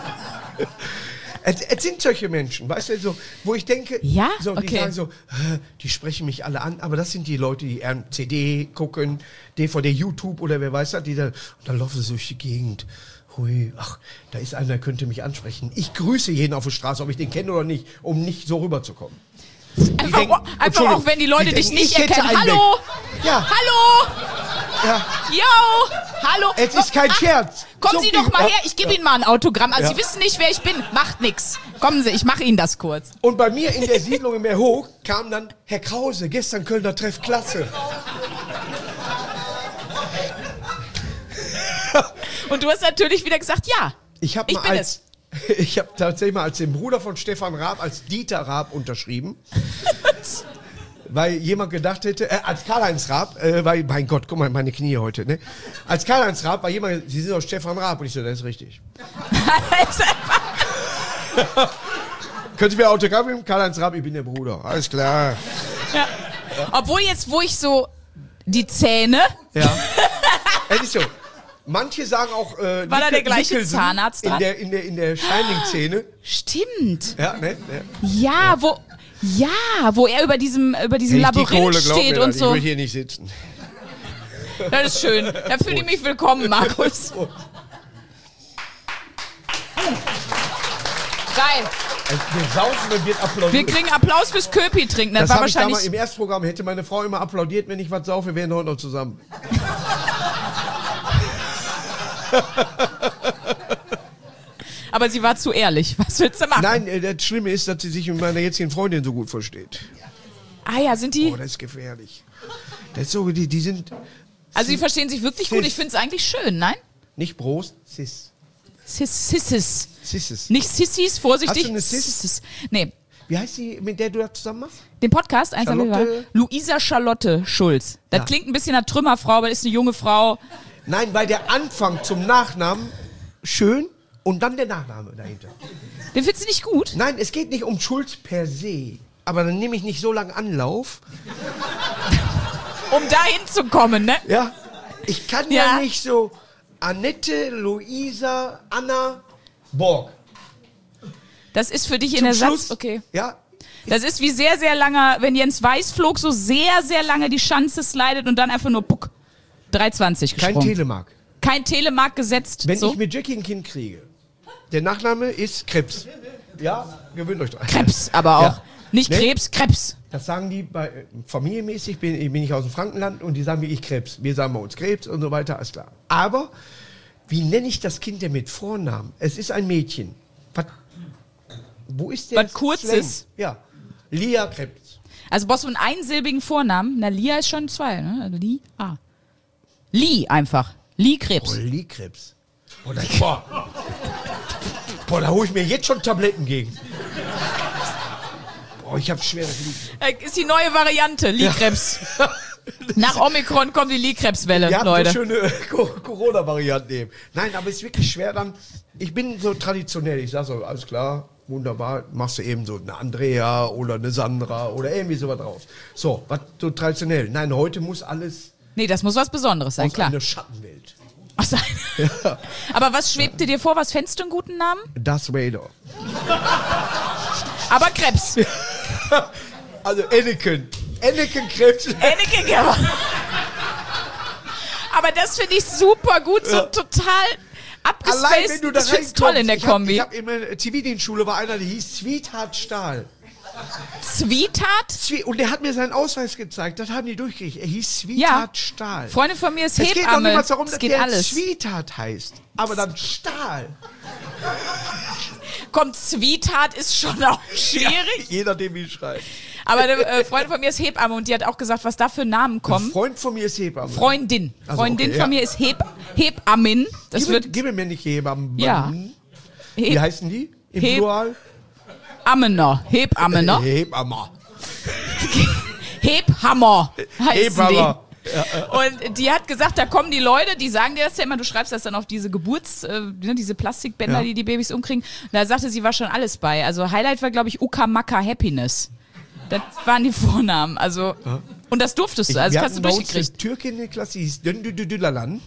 Es sind solche Menschen, weißt du, so, wo ich denke, Ja? so, die Okay. sagen so, die sprechen mich alle an, aber das sind die Leute, die CD gucken, DVD, YouTube oder wer weiß das, die dann, und dann laufen sie durch die Gegend. Hui, ach, da ist einer, der könnte mich ansprechen. Ich grüße jeden auf der Straße, ob ich den kenne oder nicht, um nicht so rüberzukommen. Einfach auch, wenn die Leute dich nicht ich hätte erkennen. einen Hallo! weg. Ja. Hallo! Ja. Yo! Hallo! Es ist kein Scherz. Kommen So Sie viel- doch mal her, ich gebe Ihnen mal ein Autogramm. Also Ja. Sie wissen nicht, wer ich bin. Macht nix. Kommen Sie, ich mache Ihnen das kurz. Und bei mir in der Siedlung im Meer hoch kam dann Herr Krause, gestern Kölner Treff, klasse. Und du hast natürlich wieder gesagt, ja. Ich bin es. Ich habe tatsächlich mal als den Bruder von Stefan Raab, als Dieter Raab unterschrieben. Weil jemand gedacht hätte, als Karl-Heinz Raab, weil, mein Gott, guck mal, meine Knie heute, ne? Als Karl-Heinz Raab war jemand, Sie sind doch Stefan Raab. Und ich so, das ist richtig. Können Sie mir Autogramm geben? Karl-Heinz Raab, ich bin der Bruder. Alles klar. Ja. Obwohl jetzt, wo ich so die Zähne, Ja. Es ist so. Manche sagen auch, War da der gleiche Zahnarzt in dran? in der Shining-Szene. stimmt. Ja, ne? Ja, wo er über diesem Labyrinth steht und so. Ich will hier nicht sitzen. Das ist schön. Da fühle ich mich willkommen, Markus. Geil. Wir saufen und wird applaudiert. Wir kriegen Applaus fürs Köpi trinken. Das war habe ich damals wahrscheinlich. im Erstprogramm, hätte meine Frau immer applaudiert, wenn ich was saufe, wären wir heute noch zusammen. Aber sie war zu ehrlich. Was willst du machen? Nein, das Schlimme ist, dass sie sich mit meiner jetzigen Freundin so gut versteht. Ah ja, sind die. Oh, das ist gefährlich. Das ist so, die sind Also sie verstehen sich wirklich gut. Ich finde es eigentlich schön, nein? nicht Bros, Sis. Sisses. Sisses. Nicht Sissis, vorsichtig. Hast du eine Sis? Sisses. Nee. Wie heißt die, mit der du das zusammen machst? Den Podcast, eins haben wir Charlotte- gehört. Luisa Charlotte Schulz. Das Ja. klingt ein bisschen nach Trümmerfrau, aber das ist eine junge Frau. Nein, weil der Anfang zum Nachnamen schön und dann der Nachname dahinter. Den findest du nicht gut? Nein, es geht nicht um Schulz per se. Aber dann nehme ich nicht so lange Anlauf. Um dahin zu kommen, ne? Ja. Ich kann ja nicht so Annette, Luisa, Anna, Borg. Das ist für dich in Zum der Schluss, Satz. Okay. Ja. Das ist wie sehr, sehr lange, wenn Jens Weißflog so sehr, sehr lange die Schanze slidet und dann einfach nur puck. 3,20 Kein gesprungen. Telemark. Kein Telemark gesetzt. Wenn so. ich mit Jackie ein Kind kriege, der Nachname ist Krebs. Ja, gewöhnt euch dran. Krebs, aber auch. Ja. Nicht Ne? Krebs, Krebs. Das sagen die bei familienmäßig, bin ich aus dem Frankenland und die sagen wie ich Krebs. Wir sagen bei uns Krebs und so weiter, alles klar. Aber wie nenne ich das Kind denn mit Vornamen? Es ist ein Mädchen. Wo ist der? Was Kurzes? Slang? Ja. Lia Krebs. Also brauchst du einen einsilbigen Vornamen. Na, Lia ist schon zwei, ne? Also Lia. Lie einfach. Lie Krebs. Oh, Lia Krebs. Boah, da hole ich mir jetzt schon Tabletten gegen. Boah, ich habe schweres Lied. Ist die neue Variante, Lie Krebs. Nach Omikron kommt die Lie Krebs-Welle, Ja, Leute. so schöne Corona-Variante nehmen. Nein, aber es ist wirklich schwer dann. Ich bin so traditionell. Ich sag so, alles klar, wunderbar. Machst du eben so eine Andrea oder eine Sandra oder irgendwie sowas draus. So, was so traditionell. Nein, heute muss alles Nee, das muss was Besonderes sein, aus klar. einer Schattenwelt. Ach, sein. Aber was schwebte dir vor? Was fändest du einen guten Namen? Darth Vader. Aber Krebs. Also Anakin. Anakin Krebs. Anakin Krebs. Aber das finde ich super gut, so total Allein wenn du da abgespaced. Ich finde es toll in der Kombi. Ich hab in der Zivildienstschule war einer, der hieß Sweetheart Stahl. Sweetheart? Und der hat mir seinen Ausweis gezeigt, das haben die durchgekriegt. Er hieß Sweetheart Stahl. Freundin von mir ist Es geht doch Hebamme. niemals darum, Es dass geht der alles. Sweetheart heißt, aber dann Stahl. Kommt, Sweetheart ist schon auch schwierig. Je nachdem, wie ich schreibe. Aber eine Freundin von mir ist Hebamme und die hat auch gesagt, was da für Namen Ein kommen. Freund von mir ist Hebamme. Freundin. Also, Freundin okay, von ja. mir ist Hebammin. Das wird Gib mir nicht Hebammen. Ja. Wie heißen die? Im Plural? Hebammener. Hebammener. Hebammer. Hebhammer heißen Hebammer. die. Und die hat gesagt, da kommen die Leute, die sagen dir das ja immer, du schreibst das dann auf diese diese Plastikbänder, Ja. die Babys umkriegen. Da sagte sie, war schon alles bei. Also Highlight war, glaube ich, Ukamaka Happiness. Das waren die Vornamen. Also, und das durftest du, also Wir kannst du hatten bei uns durchgekriegt. eine Türkin in der Klasse, die hieß Döndüdüdülalan.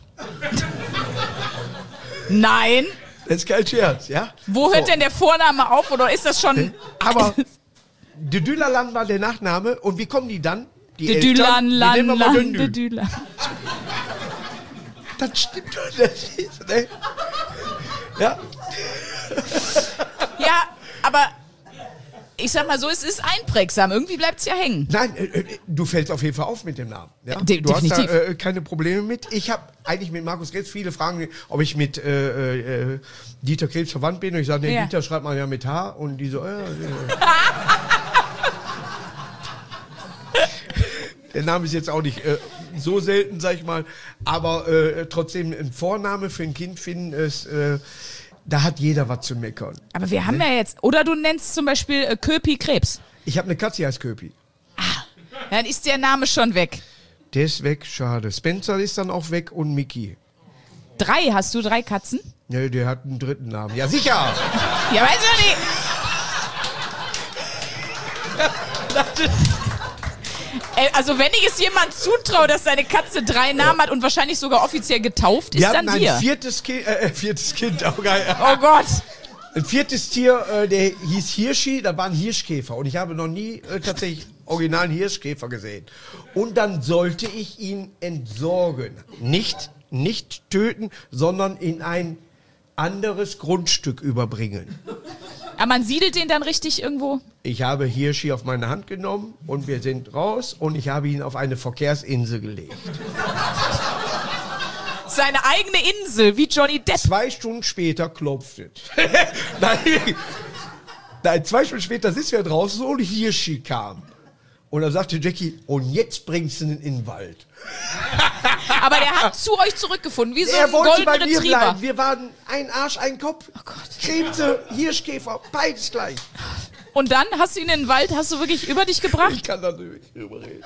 Nein. Das ist kein Scherz, ja? Wo hört denn der Vorname auf oder ist das schon... Aber Dödülalan war der Nachname und wie kommen die dann? Die Dülan, die nennen wir mal Döndü. Dülan. Das stimmt doch, das ist, ne? Ja, Ja, aber ich sag mal so, es ist einprägsam. Irgendwie bleibt's ja hängen. Nein, du fällst auf jeden Fall auf mit dem Namen. Ja? Du Definitiv. hast da keine Probleme mit. Ich habe eigentlich mit Markus Krebs viele Fragen, ob ich mit Dieter Krebs verwandt bin. Und ich sage, nee, Dieter schreibt man ja mit H. Und die so, Der Name ist jetzt auch nicht so selten, sag ich mal. Aber trotzdem ein Vorname für ein Kind finden ist... da hat jeder was zu meckern. Aber wir haben ja jetzt... Oder du nennst zum Beispiel Köpi Krebs. Ich habe eine Katze, die heißt Köpi. Dann ist der Name schon weg. Der ist weg, schade. Spencer ist dann auch weg und Mickey. 3, hast du 3 Katzen? Ja, der hat einen dritten Namen. Ja, sicher! Ja, weiß ich nicht. Also wenn ich es jemand zutraue, dass seine Katze 3 Namen hat und wahrscheinlich sogar offiziell getauft ist, dann dir. Ein viertes Kind, auch geil. Oh Gott. Ein viertes Tier, der hieß Hirschi, da war ein Hirschkäfer. Und ich habe noch nie tatsächlich originalen Hirschkäfer gesehen. Und dann sollte ich ihn entsorgen. Nicht töten, sondern in ein anderes Grundstück überbringen. Aber man siedelt den dann richtig irgendwo? Ich habe Hirschi auf meine Hand genommen und wir sind raus und ich habe ihn auf eine Verkehrsinsel gelegt. Seine eigene Insel, wie Johnny Depp. 2 Stunden später klopft es. Nein, 2 Stunden später sitzen wir draußen und Hirschi kam. Und dann sagte Jackie, und jetzt bringst du ihn in den Wald. Aber der hat zu euch zurückgefunden, wie so ein Er wollte bei Golden mir Retriever. bleiben. Wir waren ein Arsch, ein Kopf. Oh Gott. Krebse, Hirschkäfer, beides gleich. Und dann hast du ihn in den Wald, hast du wirklich über dich gebracht? Ich kann da nicht drüber reden.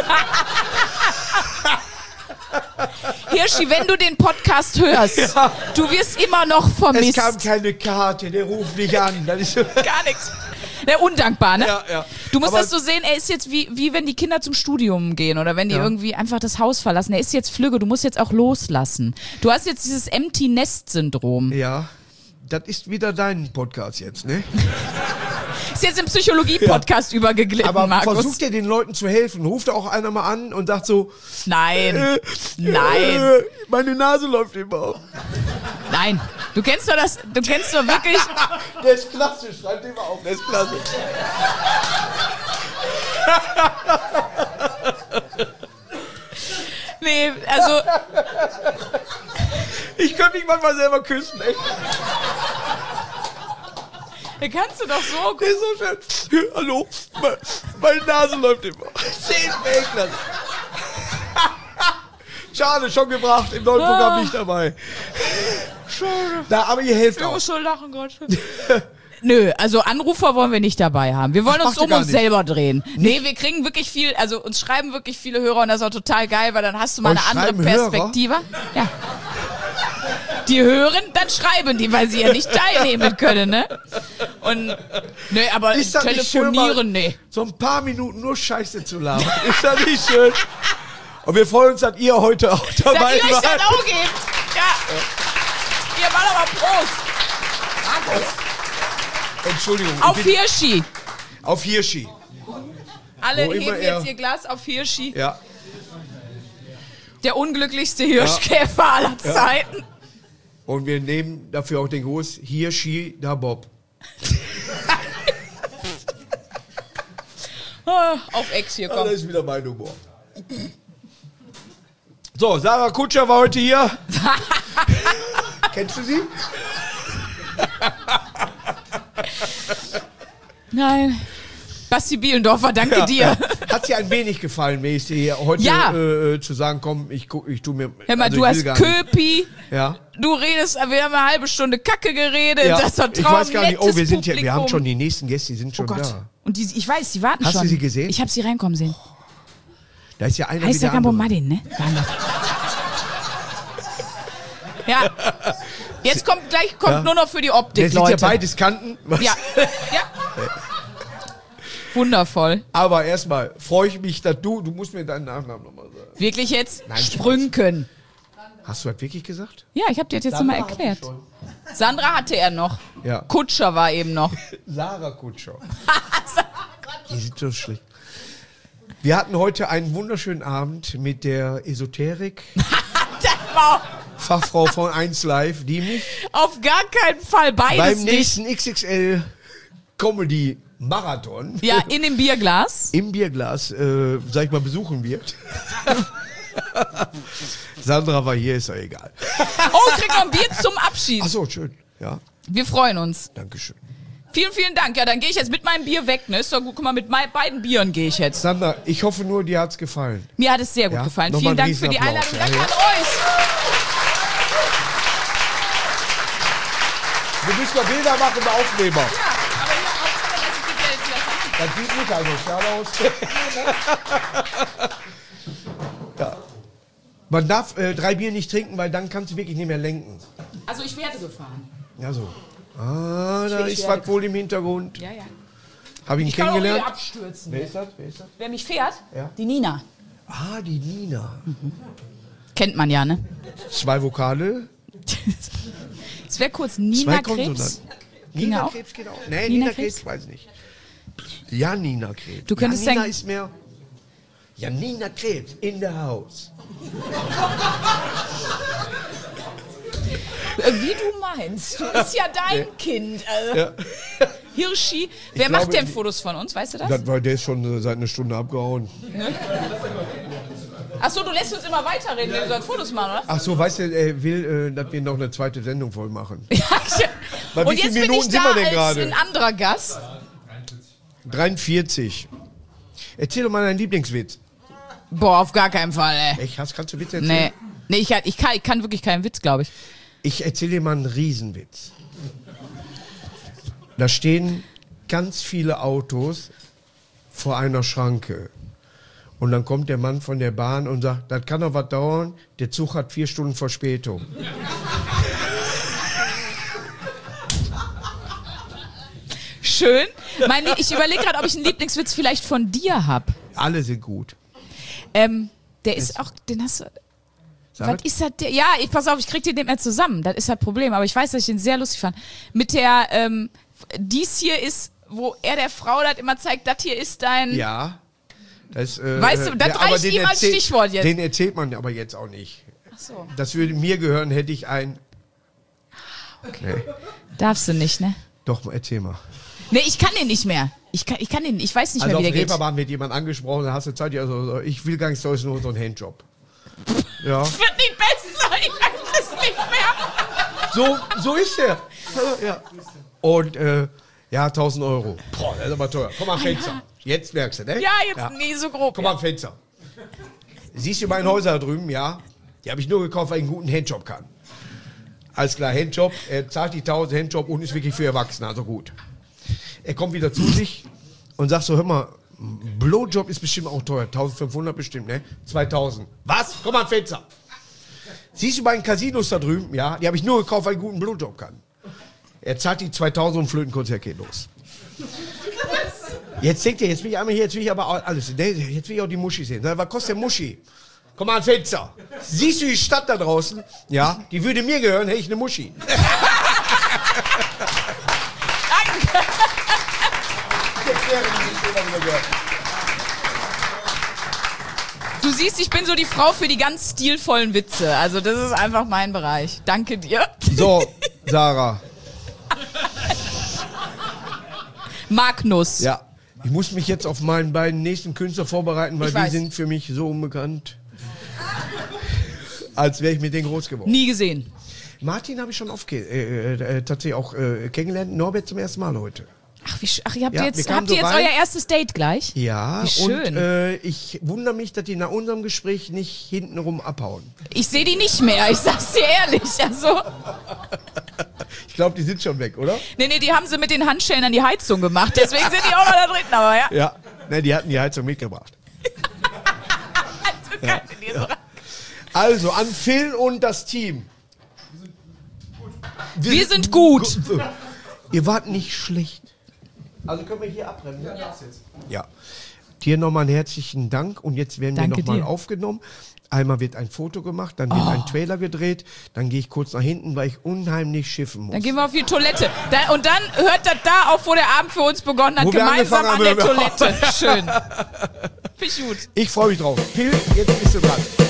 Hirschi, wenn du den Podcast hörst, du wirst immer noch vermisst. Es kam keine Karte, der ruft nicht an. Das ist Gar nichts. Der undankbar, ne? Ja. Du musst Aber das so sehen, er ist jetzt wie wenn die Kinder zum Studium gehen oder wenn die irgendwie einfach das Haus verlassen. Er ist jetzt flügge, du musst jetzt auch loslassen. Du hast jetzt dieses Empty Nest Syndrom. Ja, das ist wieder dein Podcast jetzt, ne? Ist jetzt im Psychologie-Podcast übergeglitten, Aber Markus. versucht ihr den Leuten zu helfen? Ruft da auch einer mal an und sagt so... Nein. Meine Nase läuft immer. Nein. Du kennst doch wirklich... Der ist klasse, schreibt den mal auf, der ist klasse. Nee, also... Ich könnte mich manchmal selber küssen, echt. Den kannst du doch so gut. Der ist so schön. Hallo, meine Nase läuft immer. 10 Klasse. Schade, schon gebracht, im neuen Programm nicht dabei. Schade. Na, aber ihr helft Ich auch. muss schon lachen gerade. Nö, also Anrufer wollen wir nicht dabei haben. Wir wollen uns um uns selber drehen. Nee, wir kriegen wirklich viel, also uns schreiben wirklich viele Hörer und das ist auch total geil, weil dann hast du mal eine andere Perspektive. Ja. Die hören, dann schreiben die, weil sie ja nicht teilnehmen können, ne? Und, nee, aber ist das telefonieren, nicht schön, nee. So ein paar Minuten nur Scheiße zu labern. Ist das nicht schön? Und wir freuen uns, dass ihr heute auch dabei Dass ihr euch wart. das auch gebt. Ja. Ihr macht aber Prost. Markus. Entschuldigung. Auf Hirschi. Auf Hirschi. Alle Wo immer heben jetzt ihr Glas auf Hirschi. Ja. Der unglücklichste Hirschkäfer aller Zeiten. Und wir nehmen dafür auch den Gruß Hirschi da Bob. Auf Ex hier, komm. Das ist wieder mein Humor. So, Sarah Kutscher war heute hier. Kennst du sie? Nein. Basti Bielendorfer, danke dir. Hat dir ein wenig gefallen, wenn ich dir hier heute zu sagen, komm, ich tu mir... Hör mal, also du ich hast will gar nicht. Köpi, Ja. du redest, wir haben eine halbe Stunde Kacke geredet, Ja. das war Ich weiß gar nicht, nettes wir sind ja, wir haben Publikum. schon die nächsten Gäste, die sind schon Oh Gott. da. Und die, ich weiß, die warten Hast schon. du sie gesehen? Ich habe sie reinkommen sehen. Da ist ja einer Heißt wie der der andere. Campomadin, ne? Ja. Jetzt kommt nur noch für die Optik, Der sind Leute. ja beides Kanten. Ja. Ja. Wundervoll. Aber erstmal freue ich mich, dass du musst mir deinen Nachnamen nochmal sagen. Wirklich jetzt? Nein, Sprünken. Hast du das wirklich gesagt? Ja, ich habe dir das jetzt mal erklärt. Sandra hatte er noch. Ja. Kutscher war eben noch. Sarah Kutscher. Die sind so schlecht. Wir hatten heute einen wunderschönen Abend mit der Esoterik Fachfrau von 1 Live, die mich Auf gar keinen Fall beides beim nicht. nächsten XXL Comedy Marathon. Ja, in dem Bierglas. Im Bierglas, sag ich mal, besuchen wird. Sandra war hier, ist ja egal. Oh, krieg noch ein Bier zum Abschied. Ach so, schön. Ja, Wir freuen uns. Dankeschön. Vielen, vielen Dank. Ja, dann gehe ich jetzt mit meinem Bier weg. Ne? Ist doch gut. Guck mal, mit beiden Bieren gehe ich jetzt. Sandra, ich hoffe nur, dir hat's gefallen. Mir hat es sehr gut Ja, gefallen. nochmal Vielen einen Dank für die Riesenapplaus. Einladung. Danke Ja, an euch. Wir müssen noch Bilder machen mit Aufnehmer. Ja, aber hier Hauptsache, dass ich die Geld wieder Das sieht nicht also schade aus. Ja. Man darf 3 Bier nicht trinken, weil dann kannst du wirklich nicht mehr lenken. Also ich werde gefahren. Ja, so. Ah, da ist was wohl im Hintergrund. Ja, ja. Habe ich ihn Ich kann auch wieder kennengelernt? abstürzen. Wer ist das? Wer ist das? Wer mich fährt? Ja. Die Nina. Ah, die Nina. Kennt man ja, ne? 2 Vokale. Es wäre kurz 2 Nina Konsonanten. Krebs. Nina auch? Krebs geht auch. Nee, Nina Nina Krebs? Krebs weiß ich nicht. Janina Krebs. Du könntest Janina sagen- ist mehr... Janina Krebs in the house. Wie du meinst. Du bist ja dein Kind. Also. Ja. Hirschi. Wer glaube, macht denn die- Fotos von uns? Weißt du das? Weil der ist schon seit einer Stunde abgehauen. Achso, du lässt uns immer weiterreden, wenn wir sollen Fotos machen, oder? Ach so, weißt du, er will, dass wir noch eine zweite Sendung voll machen. Ja, Bei wie und vielen jetzt bin ich Minuten sind da wir denn als gerade? ein anderer Gast. 43. Erzähl doch mal deinen Lieblingswitz. Boah, auf gar keinen Fall, ey. Echt, kannst du Witze erzählen? Nee, ich kann wirklich keinen Witz, glaube ich. Ich erzähle dir mal einen Riesenwitz. Da stehen ganz viele Autos vor einer Schranke. Und dann kommt der Mann von der Bahn und sagt, das kann doch was dauern, der Zug hat 4 Stunden Verspätung. Schön. Ich überlege gerade, ob ich einen Lieblingswitz vielleicht von dir habe. Alle sind gut. Der ist auch, den hast du... Sag Was ist das? Ja, pass auf, ich krieg den nicht mehr zusammen. Das ist das Problem. Aber ich weiß, dass ich den sehr lustig fand. Mit der, dies hier ist, wo er der Frau das immer zeigt, das hier ist dein... Ja. Das, Weißt du, das aber reicht den ihm als Stichwort jetzt. Den erzählt man aber jetzt auch nicht. Ach so. Das würde mir gehören, hätte ich ein... Nee. Darfst du nicht, ne? Doch, erzähl mal. Nee, ich kann den nicht mehr. Ich weiß nicht Also mehr, auf wie der der geht. Reeperbahn wird jemand angesprochen, da hast du Zeit, ja, so, ich will gar nicht so, ist nur so ein Handjob. Ja. Wird nicht besser, ich weiß es nicht mehr. So ist der. Ja. Und ja, 1.000 Euro. Boah, das ist aber teuer. Komm mal am Fenster. Jetzt merkst du, ne? Ja, jetzt nie so grob. Komm mal am Fenster. Siehst du meine Häuser da drüben? Ja. Die habe ich nur gekauft, weil ich einen guten Handjob kann. Alles klar, Handjob. Er zahlt die 1.000 Handjob und ist wirklich für Erwachsene, also gut. Er kommt wieder zu sich und sagt so, hör mal, Blowjob ist bestimmt auch teuer. 1.500 bestimmt, ne? 2.000. Was? Komm mal am Fenster. Siehst du bei den Casinos da drüben? Ja, die habe ich nur gekauft, weil ich einen guten Blowjob kann. Er zahlt die 2.000 und Flötenkonzert geht los. Jetzt denkt er, jetzt will ich einmal hier, jetzt will ich aber auch alles. Jetzt will ich auch die Muschi sehen. Was kostet der Muschi? Komm mal ans Fenster. Siehst du die Stadt da draußen? Ja, die würde mir gehören, hätte ich eine Muschi. Du siehst, ich bin so die Frau für die ganz stilvollen Witze. Also das ist einfach mein Bereich. Danke dir. So, Sarah. Magnus. Ja, ich muss mich jetzt auf meinen beiden nächsten Künstler vorbereiten, weil Ich die weiß. sind für mich so unbekannt. Als wäre ich mit denen groß geworden. Nie gesehen. Martin habe ich schon oft tatsächlich auch kennengelernt. Norbert zum ersten Mal heute. Ach, ihr habt Ja, wir jetzt kamen so euer rein. erstes Date gleich? Ja, Wie schön. und ich wundere mich, dass die nach unserem Gespräch nicht hintenrum abhauen. Ich sehe die nicht mehr, ich sag's dir ehrlich. Also, Ich glaube, die sind schon weg, oder? nee, die haben sie mit den Handschellen an die Heizung gemacht. Deswegen sind die auch noch da drin, aber ja. Ja. Ne, die hatten die Heizung mitgebracht. Also, kann ich dir sagen. Also, an Phil und das Team. Wir sind gut. Ihr wart nicht schlecht. Also können wir hier abbrennen? Ja. Dir nochmal einen herzlichen Dank. Und jetzt werden Danke wir nochmal dir. aufgenommen. Einmal wird ein Foto gemacht, dann wird ein Trailer gedreht. Dann gehe ich kurz nach hinten, weil ich unheimlich schiffen muss. Dann gehen wir auf die Toilette. Und dann hört das da auf, wo der Abend für uns begonnen hat, Wo wir gemeinsam an angefangen der haben. Toilette. Schön. Finde ich gut. Ich freue mich drauf. Phil, jetzt bist du dran.